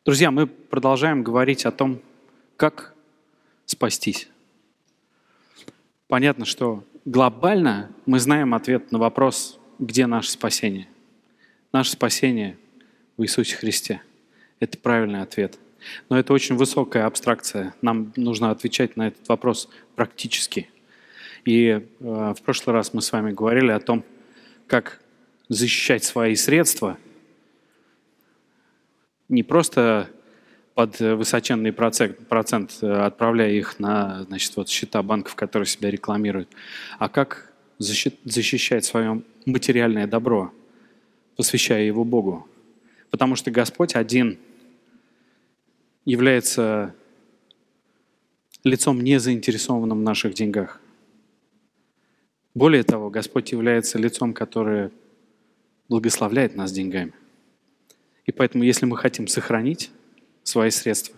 Друзья, мы продолжаем говорить о том, как спастись. Понятно, что глобально мы знаем ответ на вопрос, где наше спасение. Наше спасение в Иисусе Христе. Это правильный ответ. Но это очень высокая абстракция. Нам нужно отвечать на этот вопрос практически. И в прошлый раз мы с вами говорили о том, как защищать свои средства не просто под высоченный процент, отправляя их на счета банков, которые себя рекламируют, а как защищать свое материальное добро, посвящая его Богу. Потому что Господь один является лицом, не заинтересованным в наших деньгах. Более того, Господь является лицом, которое благословляет нас деньгами. И поэтому, если мы хотим сохранить свои средства,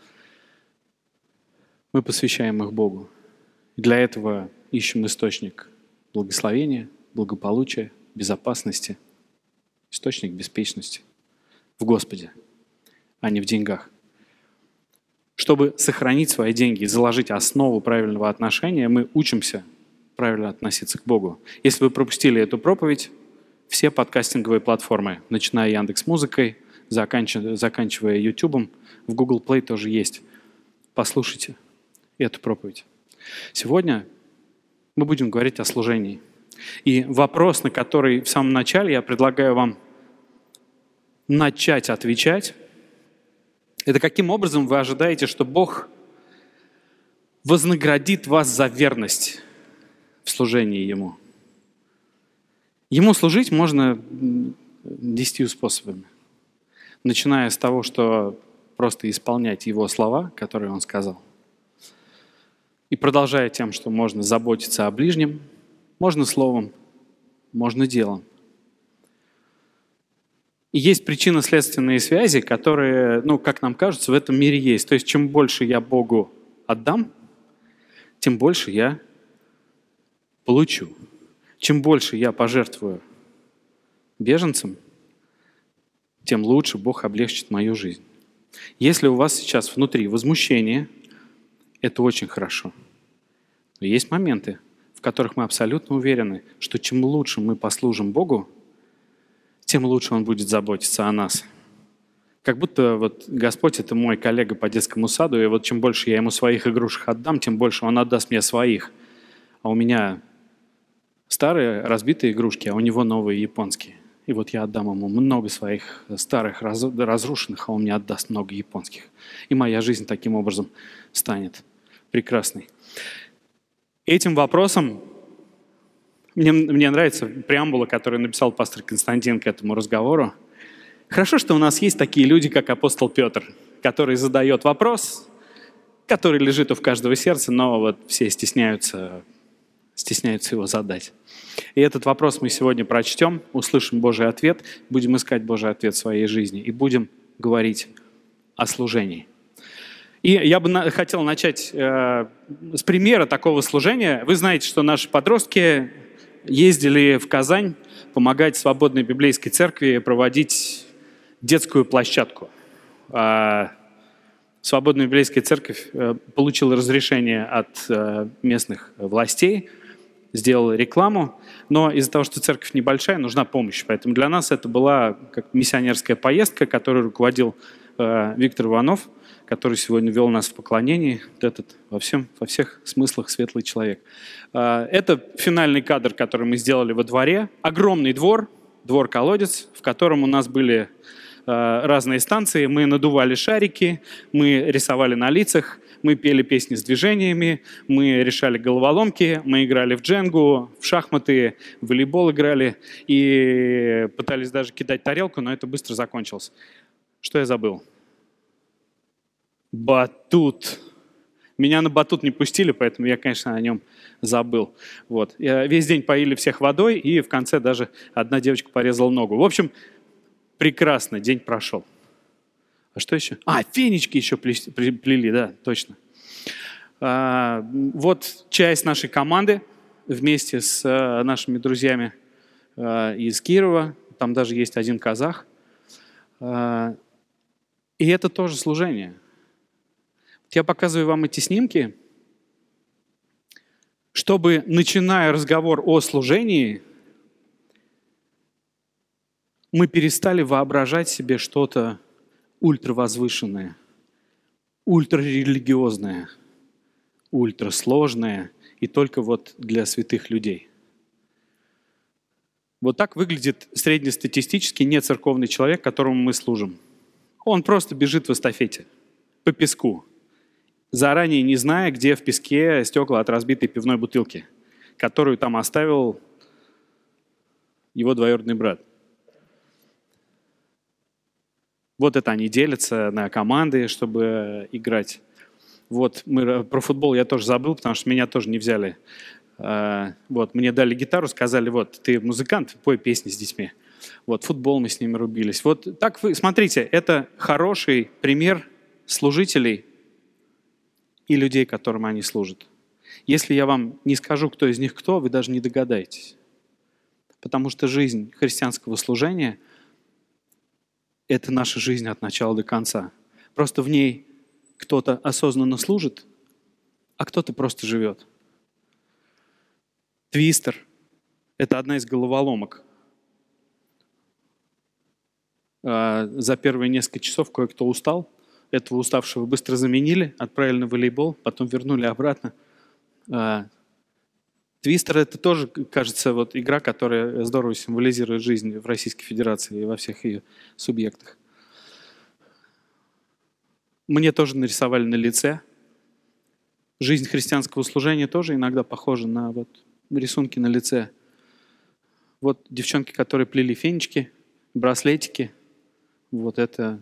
мы посвящаем их Богу. И для этого ищем источник благословения, благополучия, безопасности, источник беспечности в Господе, а не в деньгах. Чтобы сохранить свои деньги и заложить основу правильного отношения, мы учимся правильно относиться к Богу. Если вы пропустили эту проповедь, все подкастинговые платформы, начиная Яндекс.Музыкой, заканчивая Ютубом, в Google Play тоже есть. Послушайте эту проповедь. Сегодня мы будем говорить о служении. И вопрос, на который в самом начале я предлагаю вам начать отвечать, это каким образом вы ожидаете, что Бог вознаградит вас за верность в служении Ему. Ему служить можно 10 способами. Начиная с того, что просто исполнять Его слова, которые Он сказал. И продолжая тем, что можно заботиться о ближнем, можно словом, можно делом. И есть причинно-следственные связи, которые, как нам кажется, в этом мире есть. То есть, чем больше я Богу отдам, тем больше я получу. Чем больше я пожертвую беженцам, тем лучше Бог облегчит мою жизнь. Если у вас сейчас внутри возмущение, это очень хорошо. Но есть моменты, в которых мы абсолютно уверены, что чем лучше мы послужим Богу, тем лучше Он будет заботиться о нас. Как будто Господь — это мой коллега по детскому саду, и чем больше я Ему своих игрушек отдам, тем больше Он отдаст мне своих. А у меня старые разбитые игрушки, а у него новые японские. И я отдам ему много своих старых разрушенных, а он мне отдаст много японских. И моя жизнь таким образом станет прекрасной. Этим вопросом мне нравится преамбула, которую написал пастор Константин к этому разговору. Хорошо, что у нас есть такие люди, как апостол Петр, который задает вопрос, который лежит у каждого сердца, но все стесняются его задать. И этот вопрос мы сегодня прочтем, услышим Божий ответ, будем искать Божий ответ в своей жизни и будем говорить о служении. И я бы хотел начать с примера такого служения. Вы знаете, что наши подростки ездили в Казань помогать Свободной Библейской Церкви проводить детскую площадку. Свободная Библейская Церковь получила разрешение от местных властей, сделала рекламу, но из-за того, что церковь небольшая, нужна помощь. Поэтому для нас это была как миссионерская поездка, которой руководил Виктор Иванов, который сегодня вел нас в поклонении. Этот во всех смыслах светлый человек. Это финальный кадр, который мы сделали во дворе. Огромный двор-колодец, в котором у нас были разные станции. Мы надували шарики, мы рисовали на лицах, мы пели песни с движениями, мы решали головоломки, мы играли в дженгу, в шахматы, в волейбол играли и пытались даже кидать тарелку, но это быстро закончилось. Что я забыл? Батут. Меня на батут не пустили, поэтому я, конечно, о нем забыл. Весь день поили всех водой, и в конце даже одна девочка порезала ногу. В общем, прекрасно, день прошел. А что еще? Фенечки еще плели, да, точно. Часть нашей команды вместе с нашими друзьями из Кирова, там даже есть один казах, И это тоже служение. Я показываю вам эти снимки, чтобы, начиная разговор о служении, мы перестали воображать себе что-то ультравозвышенное, ультрарелигиозное, ультрасложное и только вот для святых людей. Вот так выглядит среднестатистический нецерковный человек, которому мы служим. Он просто бежит в эстафете по песку, заранее не зная, где в песке стекла от разбитой пивной бутылки, которую там оставил его двоюродный брат. Вот это они делятся на команды, чтобы играть. Вот про футбол я тоже забыл, потому что меня тоже не взяли. Вот, мне дали гитару, сказали, вот, ты музыкант, пой песни с детьми. Вот, футбол мы с ними рубились. Вот так вы, смотрите, это хороший пример служителей и людей, которым они служат. Если я вам не скажу, кто из них кто, вы даже не догадаетесь. Потому что жизнь христианского служения – это наша жизнь от начала до конца. Просто в ней кто-то осознанно служит, а кто-то просто живет. Твистер – это одна из головоломок. За первые несколько часов кое-кто устал. Этого уставшего быстро заменили, отправили на волейбол, потом вернули обратно. Твистер – это тоже, кажется, вот игра, которая здорово символизирует жизнь в Российской Федерации и во всех ее субъектах. Мне тоже нарисовали на лице. Жизнь христианского служения тоже иногда похожа на вот рисунки на лице. Вот девчонки, которые плели фенечки, браслетики. Вот это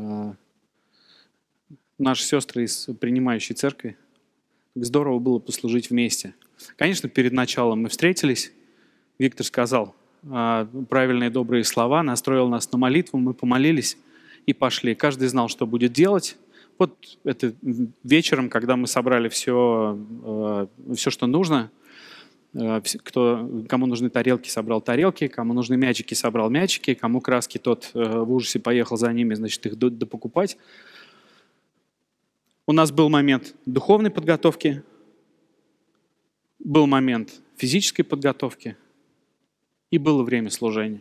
наши сестры из принимающей церкви. Здорово было послужить вместе. Конечно, перед началом мы встретились. Виктор сказал правильные добрые слова, настроил нас на молитву, мы помолились и пошли. Каждый знал, что будет делать. Вот это вечером, когда мы собрали все, что нужно. Кому нужны тарелки, собрал тарелки, кому нужны мячики, собрал мячики, кому краски, тот в ужасе поехал за ними, значит, их допокупать. У нас был момент духовной подготовки, был момент физической подготовки и было время служения.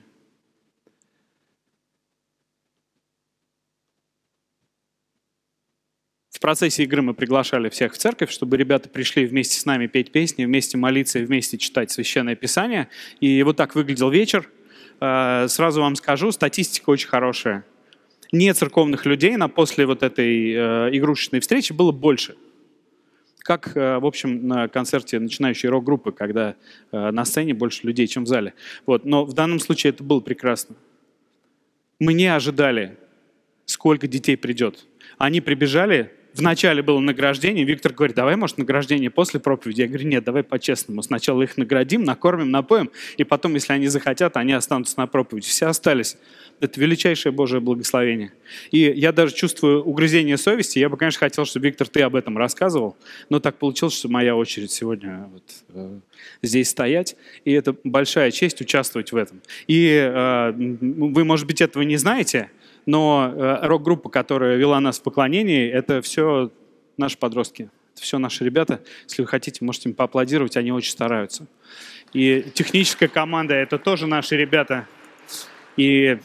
В процессе игры мы приглашали всех в церковь, чтобы ребята пришли вместе с нами петь песни, вместе молиться и вместе читать Священное Писание. И вот так выглядел вечер. Сразу вам скажу, статистика очень хорошая. Не церковных людей после вот этой игрушечной встречи было больше. Как, в общем, на концерте начинающей рок-группы, когда на сцене больше людей, чем в зале. Вот. Но в данном случае это было прекрасно. Мы не ожидали, сколько детей придет. Они прибежали, вначале было награждение, Виктор говорит, давай, может, награждение после проповеди. Я говорю, нет, давай по-честному. Сначала их наградим, накормим, напоим, и потом, если они захотят, они останутся на проповеди. Все остались. Это величайшее Божие благословение. И я даже чувствую угрызение совести. Я бы, конечно, хотел, чтобы, Виктор, ты об этом рассказывал, но так получилось, что моя очередь сегодня здесь стоять. И это большая честь участвовать в этом. И вы, может быть, этого не знаете, но рок-группа, которая вела нас в поклонении, это все наши подростки. Это все наши ребята. Если вы хотите, можете им поаплодировать, они очень стараются. И техническая команда – это тоже наши ребята. И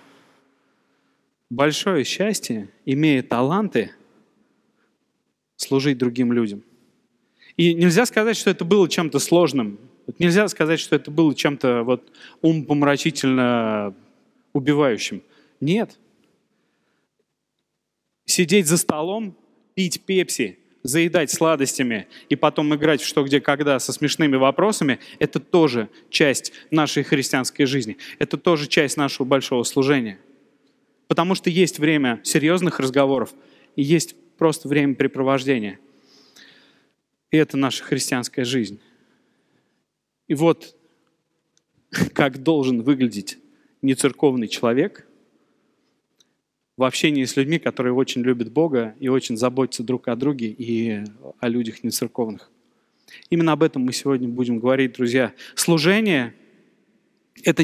большое счастье, имея таланты, служить другим людям. И нельзя сказать, что это было чем-то сложным. Нельзя сказать, что это было чем-то умопомрачительно убивающим. Нет. Сидеть за столом, пить пепси, заедать сладостями и потом играть в что, где, когда со смешными вопросами, это тоже часть нашей христианской жизни. Это тоже часть нашего большого служения. Потому что есть время серьезных разговоров и есть просто времяпрепровождения. И это наша христианская жизнь. И вот как должен выглядеть нецерковный человек в общении с людьми, которые очень любят Бога и очень заботятся друг о друге и о людях нецерковных. Именно об этом мы сегодня будем говорить, друзья. Служение – это не обязательно монашество. Служение – это не обязательно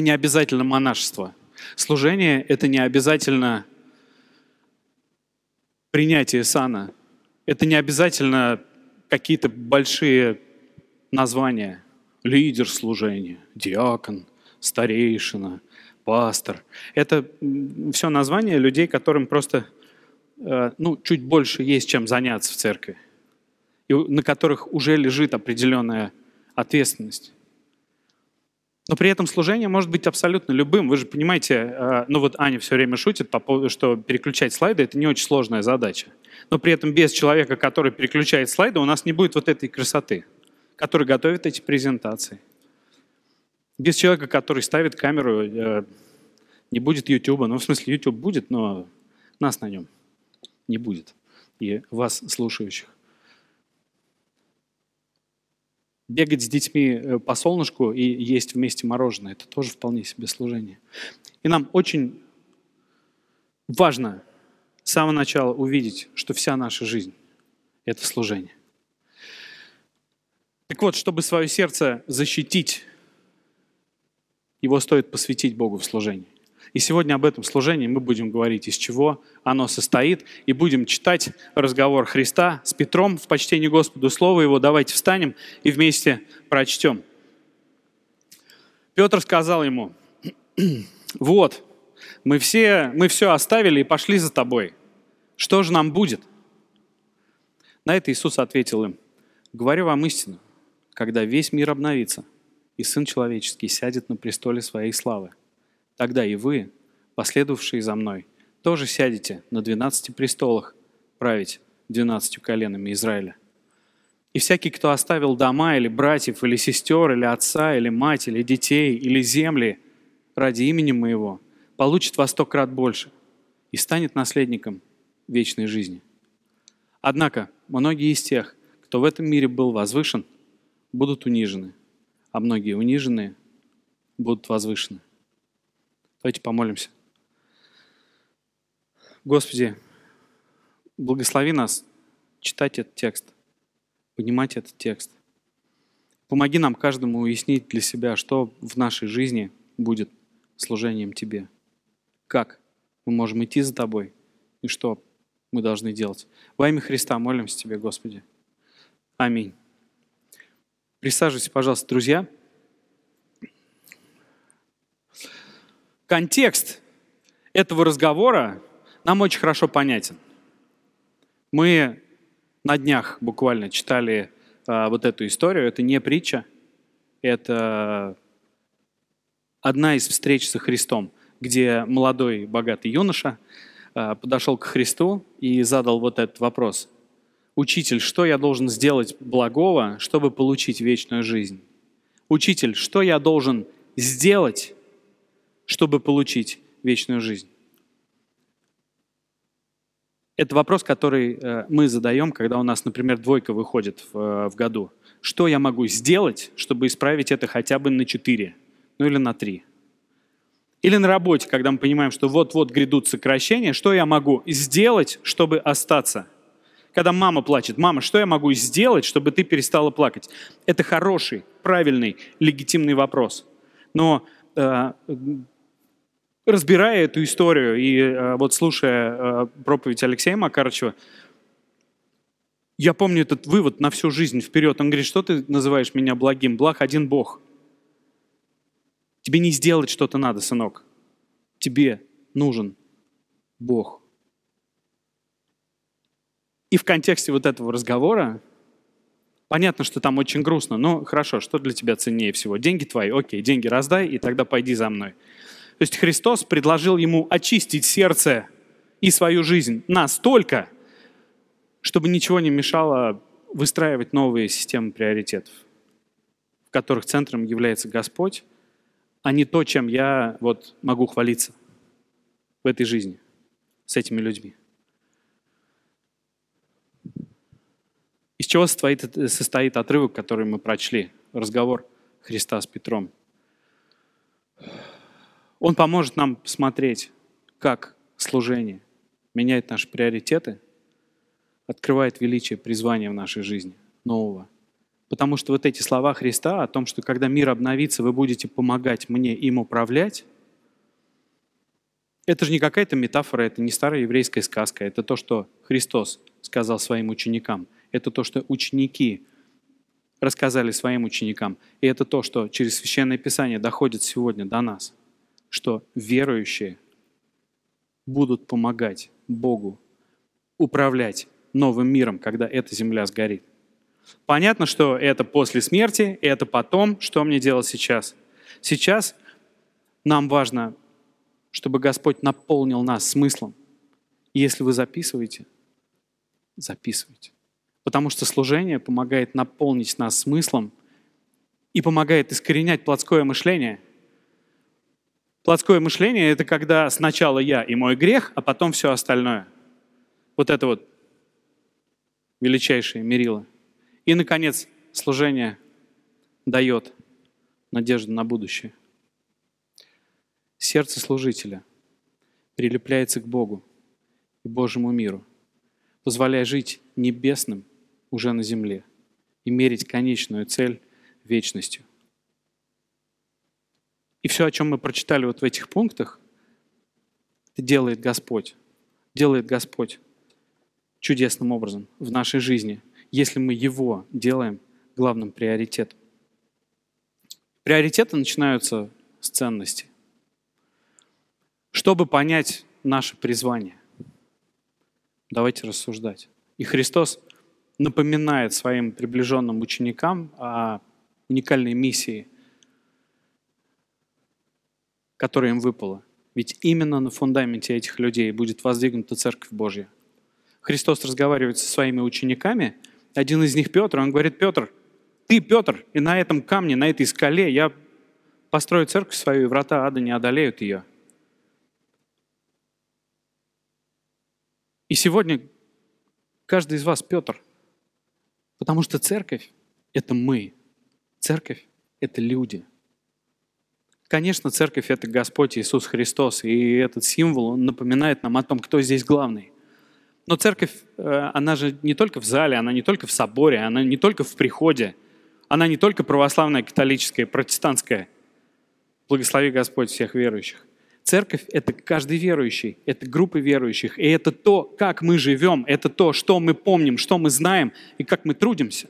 принятие сана. Это не обязательно какие-то большие названия. Лидер служения, диакон, старейшина, пастор. Это все названия людей, которым просто чуть больше есть чем заняться в церкви, и на которых уже лежит определенная ответственность. Но при этом служение может быть абсолютно любым. Вы же понимаете, Аня все время шутит по поводу, что переключать слайды – это не очень сложная задача. Но при этом без человека, который переключает слайды, у нас не будет вот этой красоты, который готовит эти презентации. Без человека, который ставит камеру, не будет YouTube. В смысле, YouTube будет, но нас на нем не будет. И вас, слушающих. Бегать с детьми по солнышку и есть вместе мороженое – это тоже вполне себе служение. И нам очень важно с самого начала увидеть, что вся наша жизнь – это служение. Так вот, чтобы свое сердце защитить, его стоит посвятить Богу в служение. И сегодня об этом служении мы будем говорить, из чего оно состоит, и будем читать разговор Христа с Петром в почтении Господу, Слово Его. Давайте встанем и вместе прочтем. Петр сказал ему: «Вот, мы все оставили и пошли за тобой. Что же нам будет?» На это Иисус ответил им: «Говорю вам истину, когда весь мир обновится, и Сын Человеческий сядет на престоле своей славы, тогда и вы, последовавшие за мной, тоже сядете на 12 престолах править 12 коленами Израиля. И всякий, кто оставил дома, или братьев, или сестер, или отца, или мать, или детей, или земли ради имени моего, получит во 100 крат больше и станет наследником вечной жизни. Однако многие из тех, кто в этом мире был возвышен, будут унижены, а многие униженные будут возвышены». Давайте помолимся. Господи, благослови нас читать этот текст, понимать этот текст. Помоги нам каждому уяснить для себя, что в нашей жизни будет служением Тебе. Как мы можем идти за Тобой и что мы должны делать. Во имя Христа молимся Тебе, Господи. Аминь. Присаживайтесь, пожалуйста, друзья. Контекст этого разговора нам очень хорошо понятен. Мы на днях буквально читали вот эту историю. Это не притча, это одна из встреч со Христом, где молодой богатый юноша подошел к Христу и задал вот этот вопрос: «Учитель, что я должен сделать благого, чтобы получить вечную жизнь? Учитель, что я должен сделать, чтобы получить вечную жизнь?» Это вопрос, который мы задаем, когда у нас, например, 2 выходит в году. Что я могу сделать, чтобы исправить это хотя бы на 4, или на 3? Или на работе, когда мы понимаем, что вот-вот грядут сокращения, что я могу сделать, чтобы остаться? Когда мама плачет: «Мама, что я могу сделать, чтобы ты перестала плакать?» Это хороший, правильный, легитимный вопрос. Но разбирая эту историю и слушая проповедь Алексея Макарычева, я помню этот вывод на всю жизнь вперед. Он говорит: «Что ты называешь меня благим? Благ один Бог. Тебе не сделать что-то надо, сынок. Тебе нужен Бог». И в контексте вот этого разговора понятно, что там очень грустно. Но хорошо, что для тебя ценнее всего? Деньги твои? Окей, деньги раздай, и тогда пойди за мной. То есть Христос предложил ему очистить сердце и свою жизнь настолько, чтобы ничего не мешало выстраивать новые системы приоритетов, в которых центром является Господь, а не то, чем я могу хвалиться в этой жизни с этими людьми. Из чего состоит отрывок, который мы прочли? Разговор Христа с Петром. Он поможет нам посмотреть, как служение меняет наши приоритеты, открывает величие призвания в нашей жизни нового. Потому что вот эти слова Христа о том, что когда мир обновится, вы будете помогать мне им управлять, Это же не какая-то метафора, это не старая еврейская сказка. Это то, что Христос сказал своим ученикам. Это то, что ученики рассказали своим ученикам. И это то, что через Священное Писание доходит сегодня до нас. Что верующие будут помогать Богу управлять новым миром, когда эта земля сгорит. Понятно, что это после смерти, это потом. Что мне делать сейчас? Сейчас нам важно, чтобы Господь наполнил нас смыслом. И если вы записываете, записывайте. Потому что служение помогает наполнить нас смыслом и помогает искоренять плотское мышление. Плотское мышление – это когда сначала я и мой грех, а потом все остальное. Вот это вот величайшее мерило. И, наконец, служение дает надежду на будущее. Сердце служителя прилепляется к Богу и Божьему миру, позволяя жить небесным уже на земле и мерить конечную цель вечностью. И все, о чем мы прочитали вот в этих пунктах, это делает Господь. Делает Господь чудесным образом в нашей жизни, если мы Его делаем главным приоритетом. Приоритеты начинаются с ценности. Чтобы понять наше призвание, давайте рассуждать. И Христос напоминает своим приближенным ученикам о уникальной миссии, которая им выпала. Ведь именно на фундаменте этих людей будет воздвигнута Церковь Божья. Христос разговаривает со своими учениками. Один из них Петр, он говорит: Петр, ты Петр, и на этом камне, на этой скале я построю церковь свою, и врата ада не одолеют ее. И сегодня каждый из вас Петр, потому что церковь – это мы. Церковь – это люди. Конечно, церковь – это Господь Иисус Христос, и этот символ, он напоминает нам о том, кто здесь главный. Но церковь, она же не только в зале, она не только в соборе, она не только в приходе, она не только православная, католическая, протестантская. Благослови Господь всех верующих. Церковь – это каждый верующий, это группы верующих, и это то, как мы живем, это то, что мы помним, что мы знаем и как мы трудимся.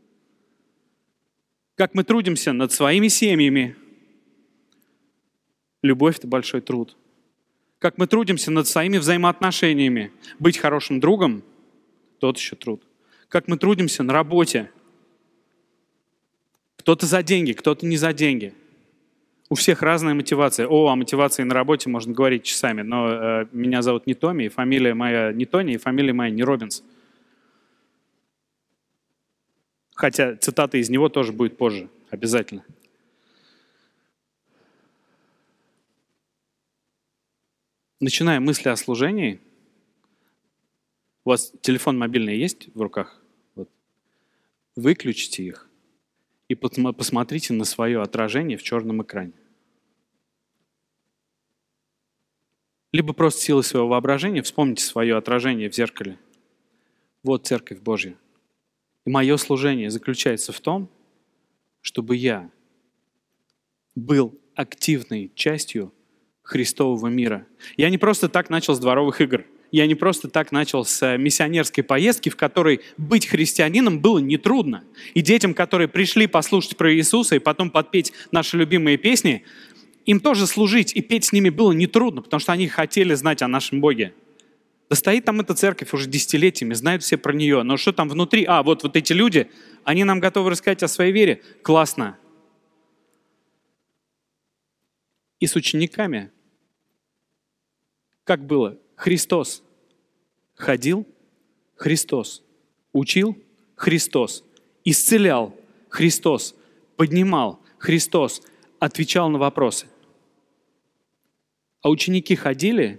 Как мы трудимся над своими семьями. Любовь – это большой труд. Как мы трудимся над своими взаимоотношениями. Быть хорошим другом – тот еще труд. Как мы трудимся на работе. Кто-то за деньги, кто-то не за деньги. У всех разная мотивация. О мотивации на работе можно говорить часами, но меня зовут не Томми, и фамилия моя не Тони, и фамилия моя не Робинс. Хотя цитата из него тоже будет позже, обязательно. Начиная мысли о служении, у вас телефон мобильный есть в руках? Вот. Выключите их и посмотрите на свое отражение в черном экране. Либо просто силой своего воображения вспомните свое отражение в зеркале. Вот Церковь Божья. И мое служение заключается в том, чтобы я был активной частью Христового мира. Я не просто так начал с дворовых игр. Я не просто так начал с миссионерской поездки, в которой быть христианином было нетрудно. И детям, которые пришли послушать про Иисуса и потом подпеть наши любимые песни, им тоже служить и петь с ними было нетрудно, потому что они хотели знать о нашем Боге. Да стоит там эта церковь уже десятилетиями, знают все про нее. Но что там внутри? Вот эти люди, они нам готовы рассказать о своей вере. Классно. И с учениками как было? Христос ходил, Христос учил, Христос исцелял, Христос поднимал, Христос отвечал на вопросы. А ученики ходили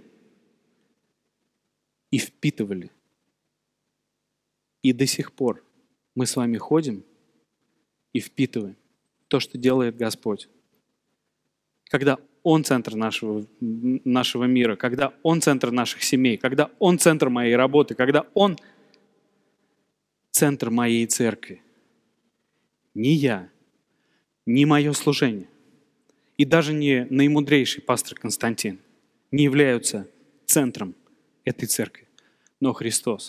и впитывали. И до сих пор мы с вами ходим и впитываем то, что делает Господь. Когда Он центр нашего мира, когда Он центр наших семей, когда Он центр моей работы, когда Он центр моей церкви. Не я, не мое служение. И даже не наимудрейший пастор Константин. не являются центром этой церкви, но Христос.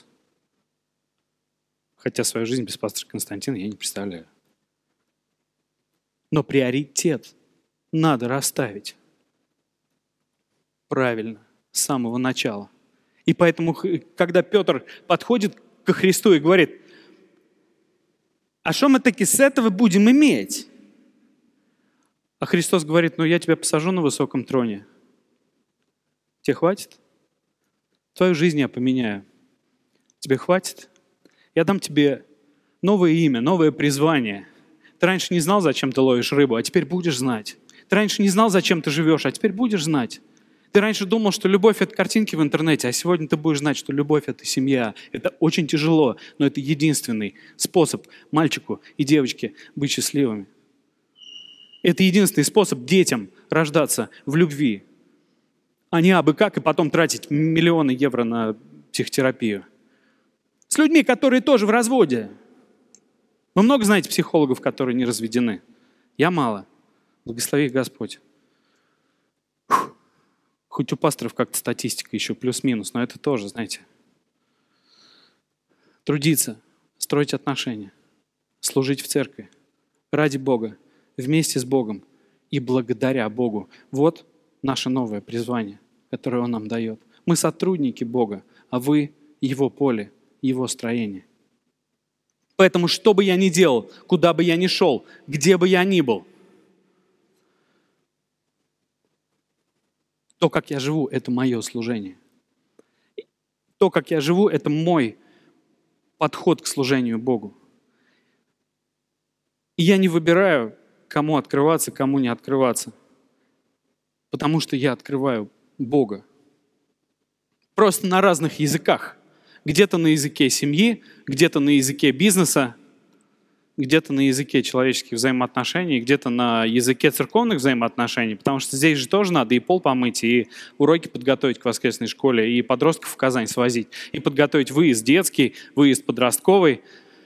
Хотя свою жизнь без пастора Константина я не представляю. Но приоритет надо расставить правильно, с самого начала. И поэтому, когда Петр подходит ко Христу и говорит: а что мы таки с этого будем иметь? А Христос говорит: ну я тебя посажу на высоком троне. Тебе хватит? Твою жизнь я поменяю. Тебе хватит? Я дам тебе новое имя, новое призвание. Ты раньше не знал, зачем ты ловишь рыбу, а теперь будешь знать. Ты раньше не знал, зачем ты живешь, а теперь будешь знать. Ты раньше думал, что любовь — это картинки в интернете, а сегодня ты будешь знать, что любовь — это семья. Это очень тяжело, но это единственный способ мальчику и девочке быть счастливыми. Это единственный способ детям рождаться в любви, а не абы как и потом тратить миллионы евро на психотерапию. С людьми, которые тоже в разводе. Вы много знаете психологов, которые не разведены? Я мало. Благослови их Господь. Хоть у пасторов как-то статистика еще плюс-минус, но это тоже, знаете. Трудиться, строить отношения, служить в церкви, ради Бога, вместе с Богом и благодаря Богу. Вот наше новое призвание, которое Он нам дает. Мы сотрудники Бога, а вы Его поле, Его строение. Поэтому, что бы я ни делал, куда бы я ни шел, где бы я ни был, то, как я живу, это мое служение. То, как я живу, это мой подход к служению Богу. И я не выбираю, кому открываться, кому не открываться, потому что я открываю Бога. Просто на разных языках. Где-то на языке семьи, где-то на языке бизнеса, где-то на языке человеческих взаимоотношений, где-то на языке церковных взаимоотношений, потому что здесь же тоже надо и пол помыть, и уроки подготовить к воскресной школе, и подростков в Казань свозить, и подготовить выезд детский, выезд подростковый.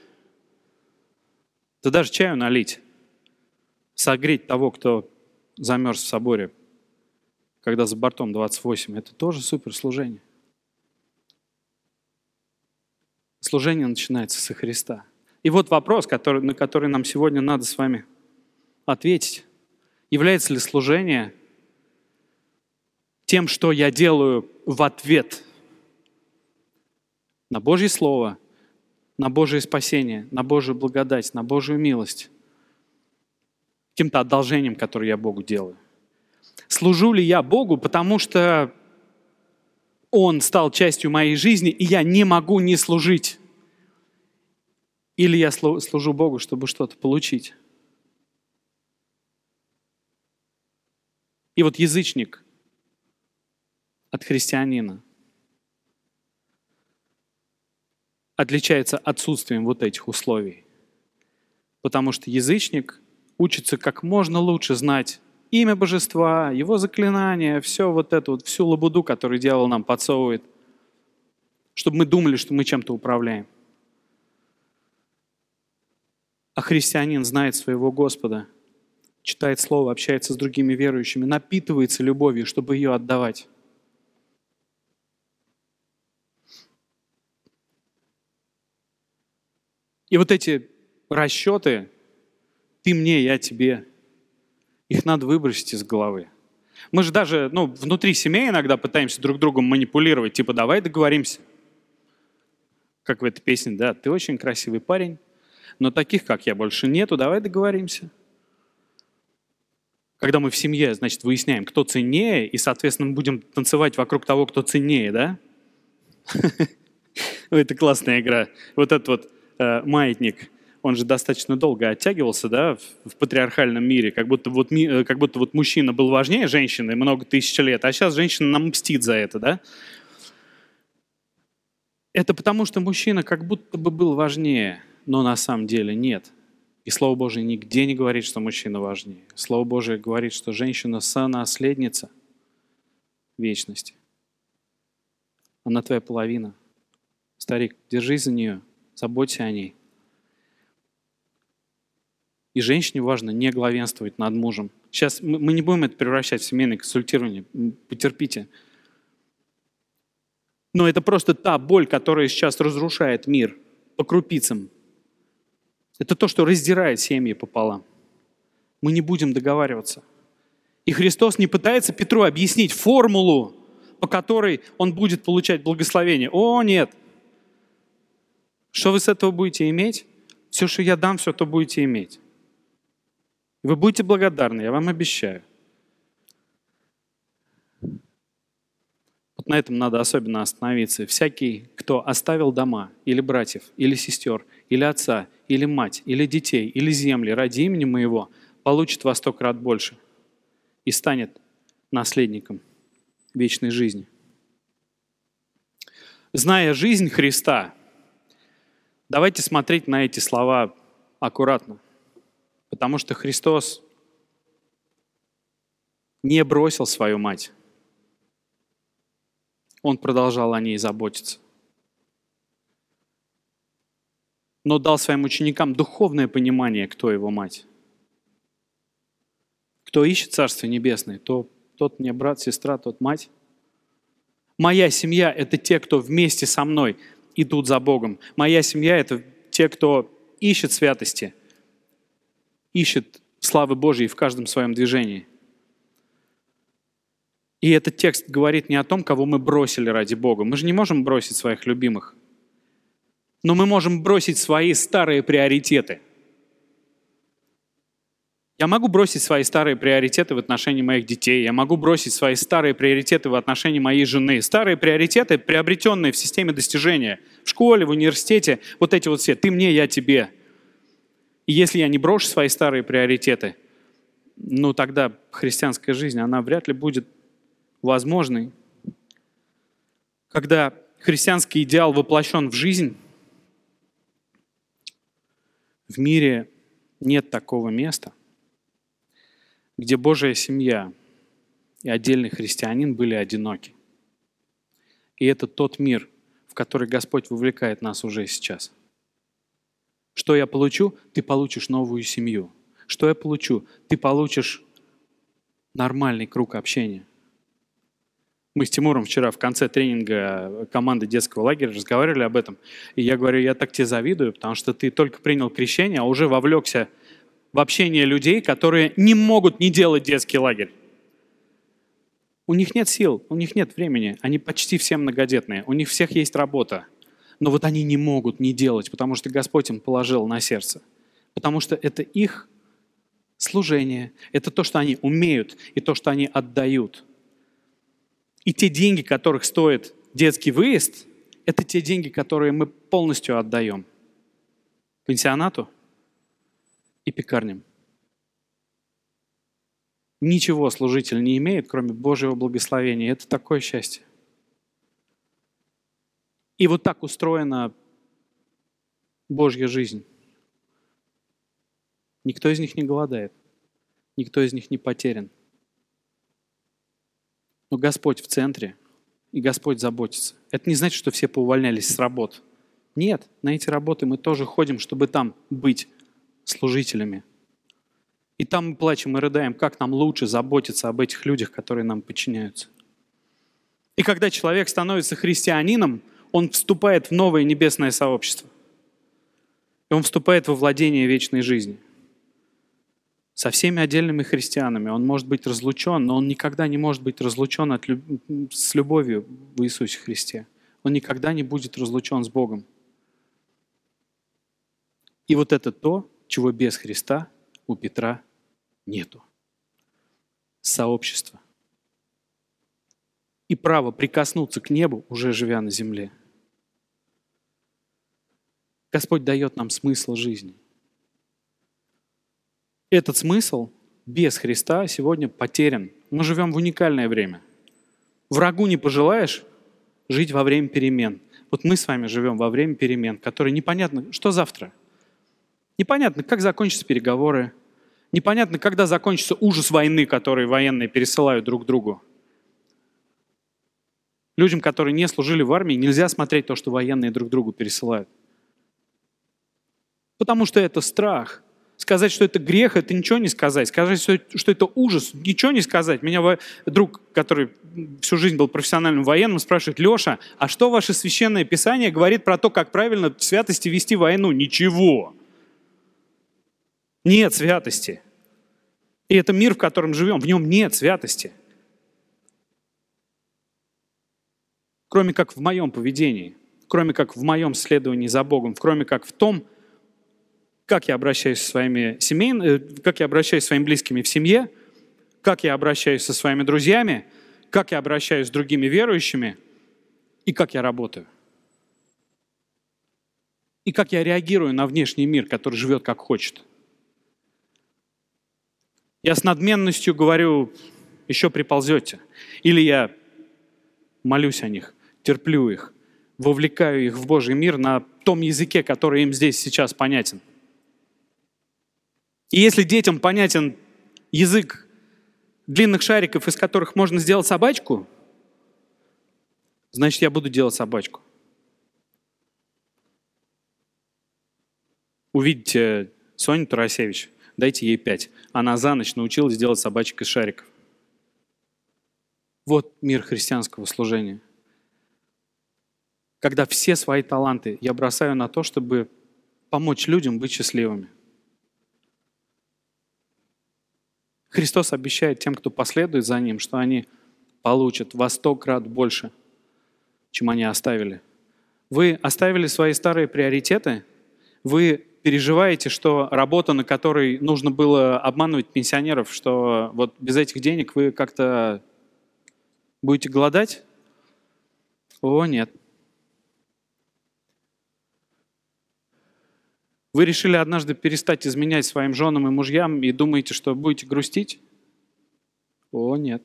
Да даже чаю налить, согреть того, кто замерз в соборе, когда за бортом 28, это тоже суперслужение. Служение начинается со Христа. И вот вопрос, на который нам сегодня надо с вами ответить. Является ли служение тем, что я делаю в ответ на Божье Слово, на Божие спасение, на Божию благодать, на Божию милость, каким-то одолжением, которое я Богу делаю? Служу ли я Богу, потому что Он стал частью моей жизни, и я не могу не служить? Или я служу Богу, чтобы что-то получить? И вот язычник от христианина отличается отсутствием вот этих условий. Потому что язычник учится как можно лучше знать имя божества, его заклинания, все вот это вот, всю лабуду, которую дьявол нам подсовывает, чтобы мы думали, что мы чем-то управляем. А христианин знает своего Господа, читает Слово, общается с другими верующими, напитывается любовью, чтобы ее отдавать. И вот эти расчеты, ты мне, я тебе, их надо выбросить из головы. Мы же даже внутри семьи иногда пытаемся друг другом манипулировать, типа давай договоримся. Как в этой песне, да, ты очень красивый парень, но таких, как я, больше нету, давай договоримся. Когда мы в семье, значит, выясняем, кто ценнее, и, соответственно, мы будем танцевать вокруг того, кто ценнее, да? Это классная игра. Вот этот вот маятник, он же достаточно долго оттягивался, да, в патриархальном мире, как будто вот мужчина был важнее женщины много тысяч лет, а сейчас женщина нам мстит за это, да? Это потому, что мужчина как будто бы был важнее, но на самом деле нет. И Слово Божие нигде не говорит, что мужчина важнее. Слово Божие говорит, что женщина сонаследница вечности. Она твоя половина. Старик, держись за нее, заботься о ней. И женщине важно не главенствовать над мужем. Сейчас мы не будем это превращать в семейное консультирование. Потерпите. Но это просто та боль, которая сейчас разрушает мир по крупицам. Это то, что раздирает семьи пополам. Мы не будем договариваться. И Христос не пытается Петру объяснить формулу, по которой он будет получать благословение. О, нет! Что вы с этого будете иметь? Все, что я дам, все то будете иметь. Вы будете благодарны, я вам обещаю. Вот на этом надо особенно остановиться. Всякий, кто оставил дома, или братьев, или сестер, или отца, или мать, или детей, или земли ради имени моего, получит во 100 крат больше и станет наследником вечной жизни. Зная жизнь Христа, давайте смотреть на эти слова аккуратно, потому что Христос не бросил свою мать. Он продолжал о ней заботиться. Но дал своим ученикам духовное понимание, кто его мать. Кто ищет Царство Небесное, тот мне брат, сестра, тот мать. Моя семья – это те, кто вместе со мной идут за Богом. Моя семья – это те, кто ищет святости, ищет славы Божьей в каждом своем движении. И этот текст говорит не о том, кого мы бросили ради Бога. Мы же не можем бросить своих любимых. Но мы можем бросить свои старые приоритеты. Я могу бросить свои старые приоритеты в отношении моих детей. Я могу бросить свои старые приоритеты в отношении моей жены. Старые приоритеты, приобретенные в системе достижения. В школе, в университете. Вот эти вот все. Ты мне, я тебе. И если я не брошу свои старые приоритеты, тогда христианская жизнь, она вряд ли будет возможной. Когда христианский идеал воплощен в жизнь, в мире нет такого места, где Божья семья и отдельный христианин были одиноки. И это тот мир, в который Господь вовлекает нас уже сейчас. Что я получу? Ты получишь новую семью. Что я получу? Ты получишь нормальный круг общения. Мы с Тимуром вчера в конце тренинга команды детского лагеря разговаривали об этом. И я говорю, я так тебе завидую, потому что ты только принял крещение, а уже вовлекся в общение людей, которые не могут не делать детский лагерь. У них нет сил, у них нет времени, они почти все многодетные, у них всех есть работа. Но вот они не могут не делать, потому что Господь им положил на сердце. Потому что это их служение, это то, что они умеют, и то, что они отдают. И те деньги, которых стоит детский выезд, это те деньги, которые мы полностью отдаем пансионату и пекарням. Ничего служитель не имеет, кроме Божьего благословения. Это такое счастье. И вот так устроена Божья жизнь. Никто из них не голодает, никто из них не потерян. Но Господь в центре, и Господь заботится. Это не значит, что все поувольнялись с работ. Нет, на эти работы мы тоже ходим, чтобы там быть служителями. И там мы плачем и рыдаем, как нам лучше заботиться об этих людях, которые нам подчиняются. И когда человек становится христианином, он вступает в новое небесное сообщество. И он вступает во владение вечной жизни. Со всеми отдельными христианами он может быть разлучен, но он никогда не может быть разлучен с любовью в Иисусе Христе. Он никогда не будет разлучен с Богом. И вот это то, чего без Христа у Петра нету. Сообщество. И право прикоснуться к небу, уже живя на земле. Господь дает нам смысл жизни. Этот смысл без Христа сегодня потерян. Мы живем в уникальное время. Врагу не пожелаешь жить во время перемен. Вот мы с вами живем во время перемен, которые непонятно, что завтра. Непонятно, как закончатся переговоры. Непонятно, когда закончится ужас войны, который военные пересылают друг другу. Людям, которые не служили в армии, нельзя смотреть то, что военные друг другу пересылают. Потому что это страх. Сказать, что это грех, это ничего не сказать. Сказать, что это ужас, ничего не сказать. Меня друг, который всю жизнь был профессиональным военным, спрашивает: Леша, а что ваше священное писание говорит про то, как правильно в святости вести войну? Ничего. Нет святости. И это мир, в котором живем, в нем нет святости. Кроме как в моем поведении, кроме как в моем следовании за Богом, кроме как в том, как я обращаюсь со своими как я обращаюсь со своими близкими в семье, как я обращаюсь со своими друзьями, как я обращаюсь с другими верующими и как я работаю. И как я реагирую на внешний мир, который живет как хочет. Я с надменностью говорю: еще приползете. Или я молюсь о них, терплю их, вовлекаю их в Божий мир на том языке, который им здесь сейчас понятен. И если детям понятен язык длинных шариков, из которых можно сделать собачку, значит, я буду делать собачку. Увидите Соню Тарасевич, дайте ей 5. Она за ночь научилась делать собачек из шариков. Вот мир христианского служения. Когда все свои таланты я бросаю на то, чтобы помочь людям быть счастливыми. Христос обещает тем, кто последует за Ним, что они получат во 100 крат больше, чем они оставили. Вы оставили свои старые приоритеты? Вы переживаете, что работа, на которой нужно было обманывать пенсионеров, что вот без этих денег вы как-то будете голодать? О, нет. Вы решили однажды перестать изменять своим женам и мужьям и думаете, что будете грустить? О, нет.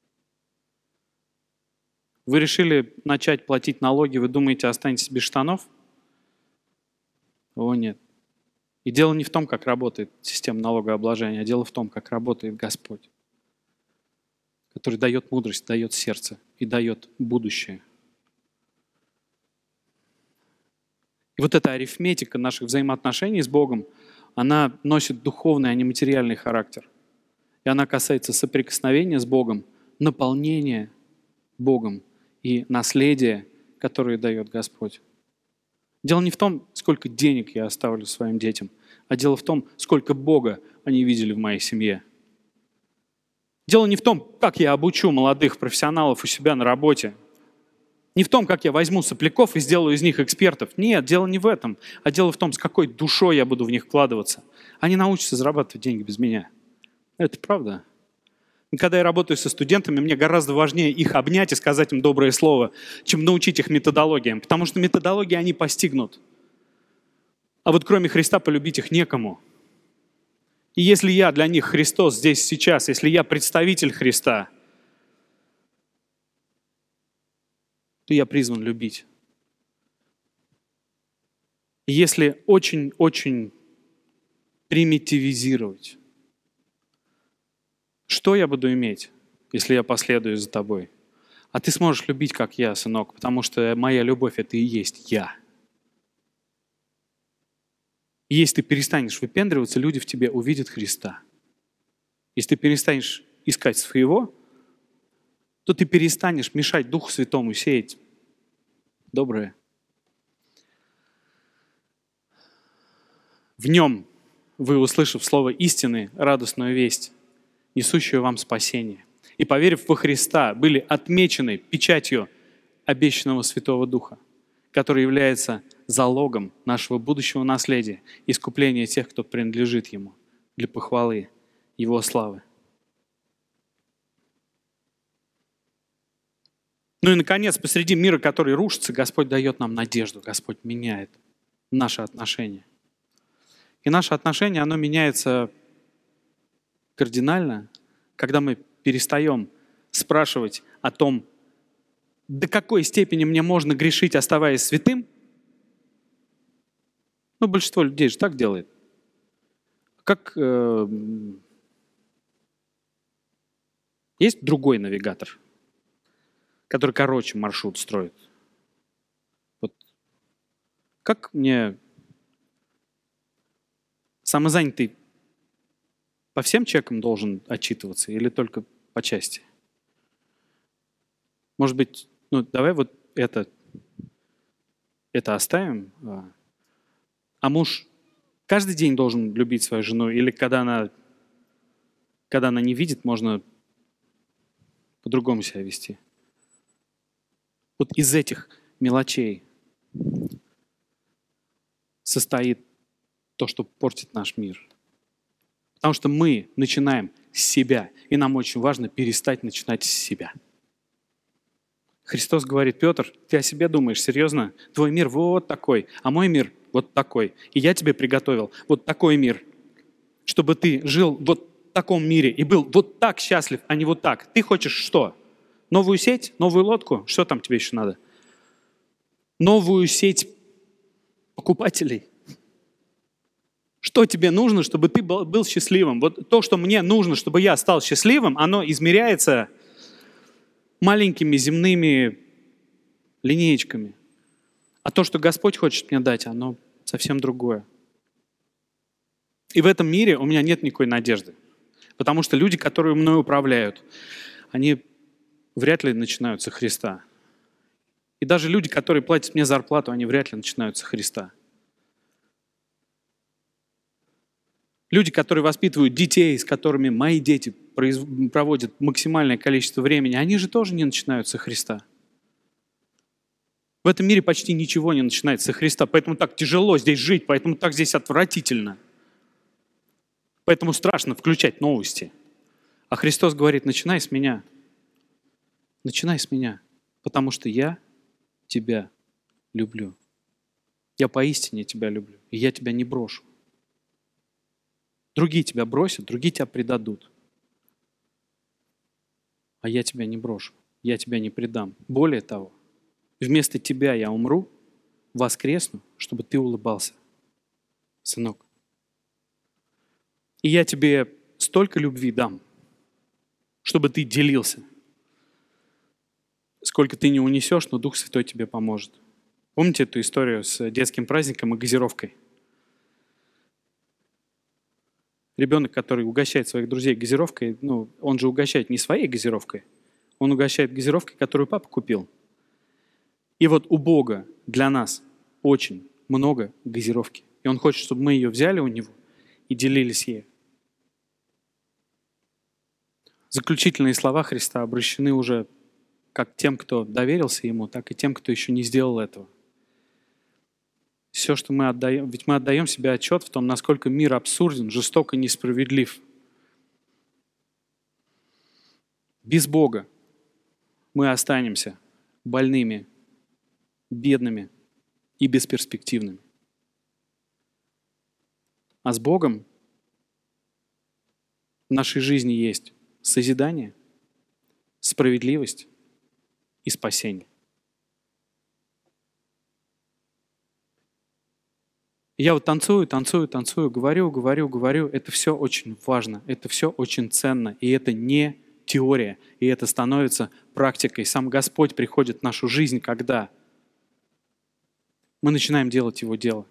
Вы решили начать платить налоги, вы думаете, останетесь без штанов? О, нет. И дело не в том, как работает система налогообложения, а дело в том, как работает Господь, который дает мудрость, дает сердце и дает будущее. И вот эта арифметика наших взаимоотношений с Богом, она носит духовный, а не материальный характер. И она касается соприкосновения с Богом, наполнения Богом и наследия, которое дает Господь. Дело не в том, сколько денег я оставлю своим детям, а дело в том, сколько Бога они видели в моей семье. Дело не в том, как я обучу молодых профессионалов у себя на работе, не в том, как я возьму сопляков и сделаю из них экспертов. Нет, дело не в этом, а дело в том, с какой душой я буду в них вкладываться. Они научатся зарабатывать деньги без меня. Это правда. И когда я работаю со студентами, мне гораздо важнее их обнять и сказать им доброе слово, чем научить их методологиям. Потому что методологии они постигнут. А вот кроме Христа полюбить их некому. И если я для них Христос здесь сейчас, если я представитель Христа, то я призван любить. И если очень-очень примитивизировать, что я буду иметь, если я последую за тобой? А ты сможешь любить, как я, сынок, потому что моя любовь — это и есть я. И если ты перестанешь выпендриваться, люди в тебе увидят Христа. Если ты перестанешь искать своего, то ты перестанешь мешать Духу Святому сеять доброе. В нем вы, услышав слово истины, радостную весть, несущую вам спасение, и, поверив во Христа, были отмечены печатью обещанного Святого Духа, который является залогом нашего будущего наследия, искупления тех, кто принадлежит Ему, для похвалы Его славы. Ну и, наконец, посреди мира, который рушится, Господь дает нам надежду, Господь меняет наши отношения. И наше отношение, оно меняется кардинально, когда мы перестаем спрашивать о том, до какой степени мне можно грешить, оставаясь святым. Ну, большинство людей же так делает. Как есть другой навигатор, который короче маршрут строит. Вот как мне самозанятый По всем чекам должен отчитываться или только по части? Может быть, давай вот это оставим. А муж каждый день должен любить свою жену, или когда она не видит, можно по-другому себя вести? Вот из этих мелочей состоит то, что портит наш мир. Потому что мы начинаем с себя, и нам очень важно перестать начинать с себя. Христос говорит: Петр, ты о себе думаешь, серьезно? Твой мир вот такой, а мой мир вот такой. И я тебе приготовил вот такой мир, чтобы ты жил вот в таком мире и был вот так счастлив, а не вот так. Ты хочешь что? Новую сеть? Новую лодку? Что там тебе еще надо? Новую сеть покупателей? Что тебе нужно, чтобы ты был счастливым? Вот то, что мне нужно, чтобы я стал счастливым, оно измеряется маленькими земными линеечками. А то, что Господь хочет мне дать, оно совсем другое. И в этом мире у меня нет никакой надежды. Потому что люди, которые мной управляют, они вряд ли начинают со Христа. И даже люди, которые платят мне зарплату, они вряд ли начинают со Христа. Люди, которые воспитывают детей, с которыми мои дети проводят максимальное количество времени, они же тоже не начинают со Христа. В этом мире почти ничего не начинается со Христа, поэтому так тяжело здесь жить, поэтому так здесь отвратительно. Поэтому страшно включать новости. А Христос говорит: начинай с меня. Начинай с меня, потому что я тебя люблю. Я поистине тебя люблю, и я тебя не брошу. Другие тебя бросят, другие тебя предадут. А я тебя не брошу, я тебя не предам. Более того, вместо тебя я умру, воскресну, чтобы ты улыбался, сынок. И я тебе столько любви дам, чтобы ты делился. Сколько ты не унесешь, но Дух Святой тебе поможет. Помните эту историю с детским праздником и газировкой? Ребенок, который угощает своих друзей газировкой, он же угощает не своей газировкой, он угощает газировкой, которую папа купил. И вот у Бога для нас очень много газировки. И Он хочет, чтобы мы ее взяли у Него и делились ею. Заключительные слова Христа обращены уже как тем, кто доверился Ему, так и тем, кто еще не сделал этого. Все, что мы отдаем, ведь мы отдаем себе отчет в том, насколько мир абсурден, жесток и несправедлив. Без Бога мы останемся больными, бедными и бесперспективными. А с Богом в нашей жизни есть созидание, справедливость и спасение. Я вот танцую, говорю. Это все очень важно, это все очень ценно. И это не теория, и это становится практикой. Сам Господь приходит в нашу жизнь, когда мы начинаем делать Его дело.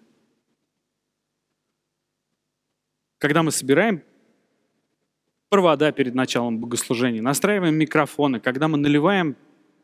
Когда мы собираем провода перед началом богослужения, настраиваем микрофоны, когда мы наливаем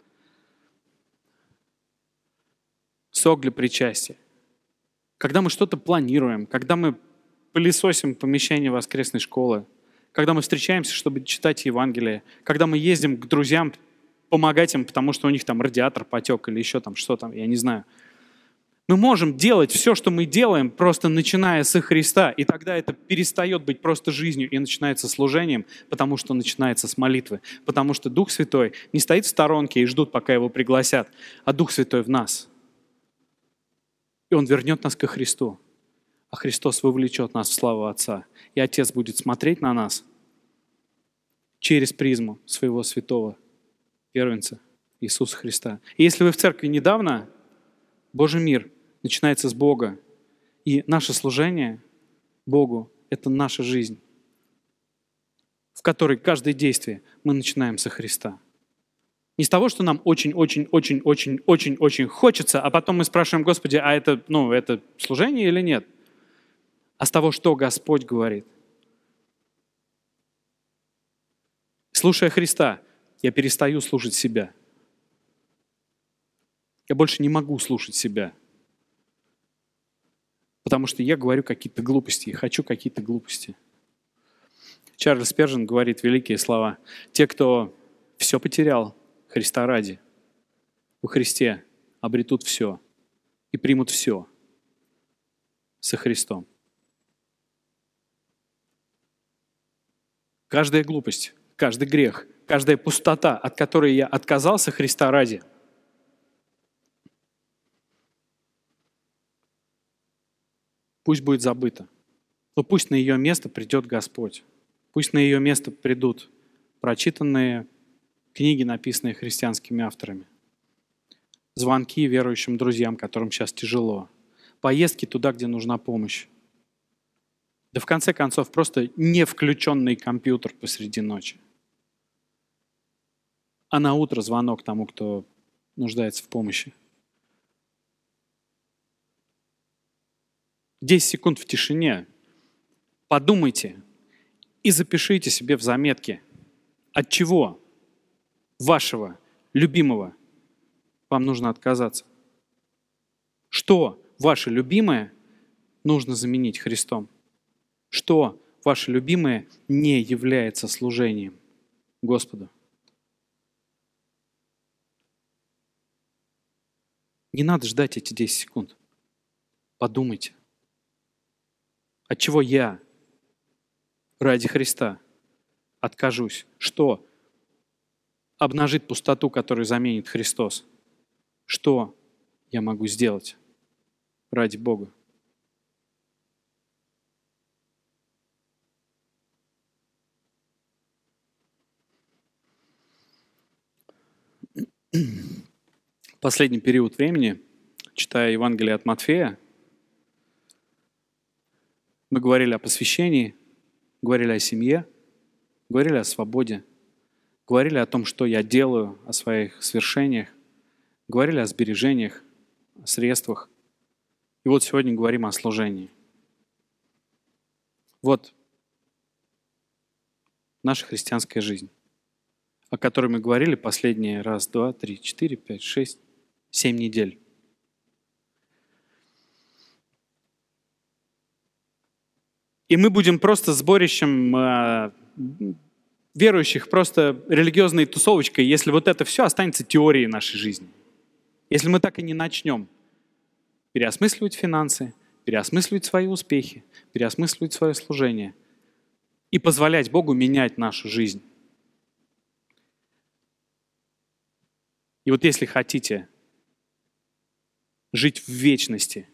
сок для причастия, когда мы что-то планируем, когда мы пылесосим помещение воскресной школы, когда мы встречаемся, чтобы читать Евангелие, когда мы ездим к друзьям, помогать им, потому что у них там радиатор потек или еще там что там, я не знаю. Мы можем делать все, что мы делаем, просто начиная со Христа, и тогда это перестает быть просто жизнью и начинается служением, потому что начинается с молитвы, потому что Дух Святой не стоит в сторонке и ждут, пока Его пригласят, а Дух Святой в нас. И Он вернет нас ко Христу, а Христос вовлечет нас в славу Отца, и Отец будет смотреть на нас через призму своего святого первенца Иисуса Христа. И если вы в церкви недавно, Божий мир начинается с Бога. И наше служение Богу – это наша жизнь, в которой каждое действие мы начинаем со Христа. Не с того, что нам очень хочется, а потом мы спрашиваем: Господи, а это служение или нет? А с того, что Господь говорит. Слушая Христа, я перестаю слушать себя. Я больше не могу слушать себя. Потому что я говорю какие-то глупости и хочу какие-то глупости. Чарльз Спержен говорит великие слова. Те, кто все потерял Христа ради, во Христе обретут все и примут все со Христом. Каждая глупость, каждый грех, каждая пустота, от которой я отказался Христа ради, пусть будет забыта. Но пусть на ее место придет Господь. Пусть на ее место придут прочитанные книги, написанные христианскими авторами. Звонки верующим друзьям, которым сейчас тяжело. Поездки туда, где нужна помощь. Да в конце концов, просто не включенный компьютер посреди ночи. А на утро звонок тому, кто нуждается в помощи. 10 секунд в тишине. Подумайте и запишите себе в заметке, от чего вашего любимого вам нужно отказаться. Что ваше любимое нужно заменить Христом? Что ваше любимое не является служением Господу? Не надо ждать эти 10 секунд. Подумайте. От чего я ради Христа откажусь? Что обнажит пустоту, которую заменит Христос? Что я могу сделать ради Бога? Последний период времени, читая Евангелие от Матфея, мы говорили о посвящении, говорили о семье, говорили о свободе, говорили о том, что я делаю, о своих свершениях, говорили о сбережениях, о средствах. И вот сегодня говорим о служении. Вот наша христианская жизнь, о которой мы говорили последние 1, 2, 3, 4, 5, 6, 7 недель. И мы будем просто сборищем верующих, просто религиозной тусовочкой, если вот это все останется теорией нашей жизни. Если мы так и не начнем переосмысливать финансы, переосмысливать свои успехи, переосмысливать свое служение и позволять Богу менять нашу жизнь. И вот если хотите жить в вечности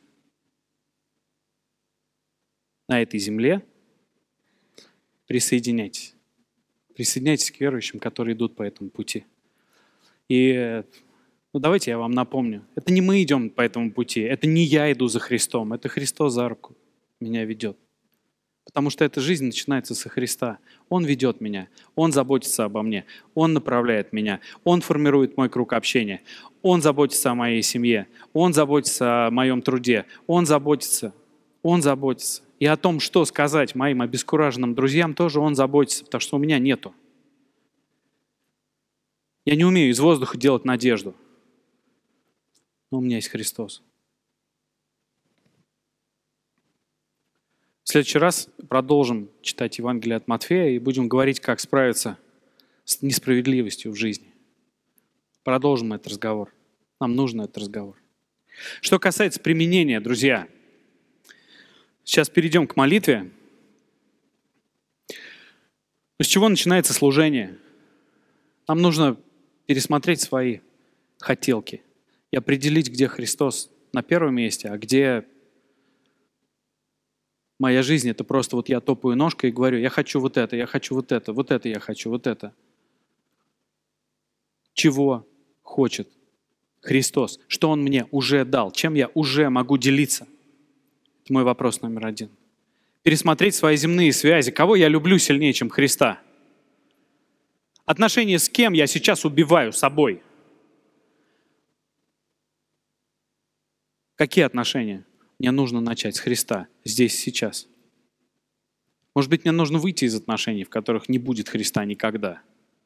на этой земле, присоединяйтесь. Присоединяйтесь к верующим, которые идут по этому пути. И давайте я вам напомню. Это не мы идем по этому пути, это не я иду за Христом, это Христос за руку меня ведет. Потому что эта жизнь начинается со Христа. Он ведет меня, Он заботится обо мне, Он направляет меня, Он формирует мой круг общения, Он заботится о моей семье, Он заботится о моем труде, Он заботится. И о том, что сказать моим обескураженным друзьям, тоже Он заботится, потому что у меня нету. Я не умею из воздуха делать надежду, но у меня есть Христос. В следующий раз продолжим читать Евангелие от Матфея и будем говорить, как справиться с несправедливостью в жизни. Продолжим этот разговор. Нам нужен этот разговор. Что касается применения, друзья, сейчас перейдем к молитве. С чего начинается служение? Нам нужно пересмотреть свои хотелки и определить, где Христос на первом месте, а где моя жизнь — это просто вот я топаю ножкой и говорю, я хочу вот это, я хочу вот это, вот это я хочу, вот это. Чего хочет Христос? Что Он мне уже дал? Чем я уже могу делиться? Это мой вопрос номер 1. Пересмотреть свои земные связи. Кого я люблю сильнее, чем Христа? Отношения с кем я сейчас убиваю собой? Какие отношения? Мне нужно начать с Христа, здесь, сейчас. Может быть, мне нужно выйти из отношений, в которых не будет Христа никогда.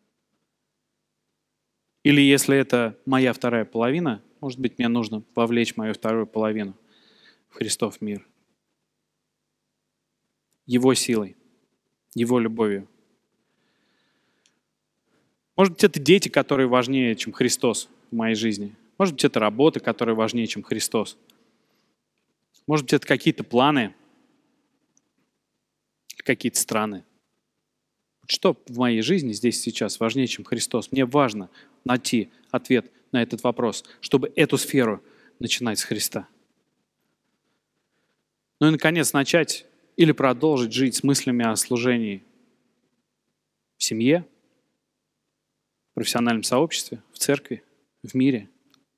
Или если это моя вторая половина, может быть, мне нужно вовлечь мою вторую половину в Христов мир. Его силой, Его любовью. Может быть, это дети, которые важнее, чем Христос в моей жизни. Может быть, это работа, которая важнее, чем Христос. Может быть, это какие-то планы, какие-то страны. Что в моей жизни здесь сейчас важнее, чем Христос? Мне важно найти ответ на этот вопрос, чтобы эту сферу начинать с Христа. Ну и, наконец, начать или продолжить жить с мыслями о служении в семье, в профессиональном сообществе, в церкви, в мире.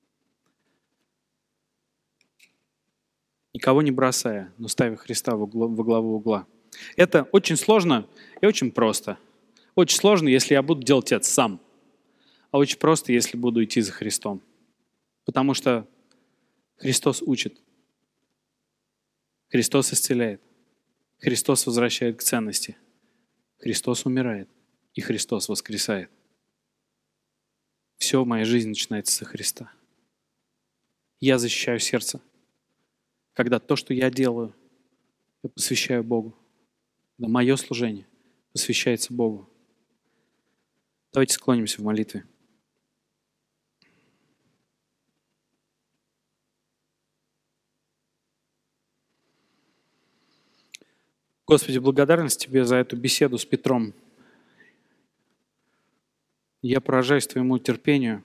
Никого не бросая, но ставя Христа во главу угла. Это очень сложно и очень просто. Очень сложно, если я буду делать это сам. А очень просто, если буду идти за Христом. Потому что Христос учит. Христос исцеляет. Христос возвращает к ценности. Христос умирает. И Христос воскресает. Все в моей жизни начинается со Христа. Я защищаю сердце. Когда то, что я делаю, я посвящаю Богу. Когда мое служение посвящается Богу. Давайте склонимся в молитве. Господи, благодарность Тебе за эту беседу с Петром. Я поражаюсь Твоему терпению,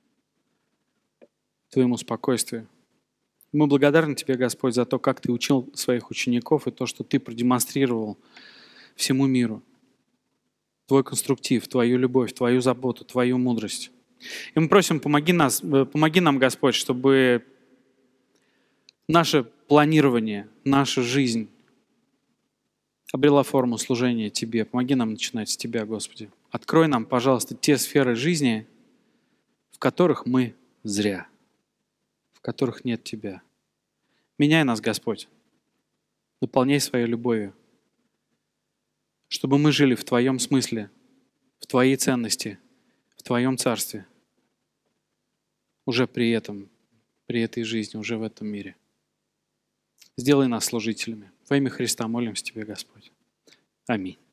Твоему спокойствию. Мы благодарны Тебе, Господь, за то, как Ты учил своих учеников и то, что Ты продемонстрировал всему миру. Твой конструктив, Твою любовь, Твою заботу, Твою мудрость. И мы просим, помоги нам, Господь, чтобы наше планирование, наша жизнь обрела форму служения Тебе. Помоги нам начинать с Тебя, Господи. Открой нам, пожалуйста, те сферы жизни, в которых мы зря, в которых нет Тебя. Меняй нас, Господь. Наполняй своей любовью, чтобы мы жили в Твоем смысле, в Твоей ценности, в Твоем царстве, уже при этой жизни, уже в этом мире. Сделай нас служителями. Во имя Христа молимся Тебе, Господь. Аминь.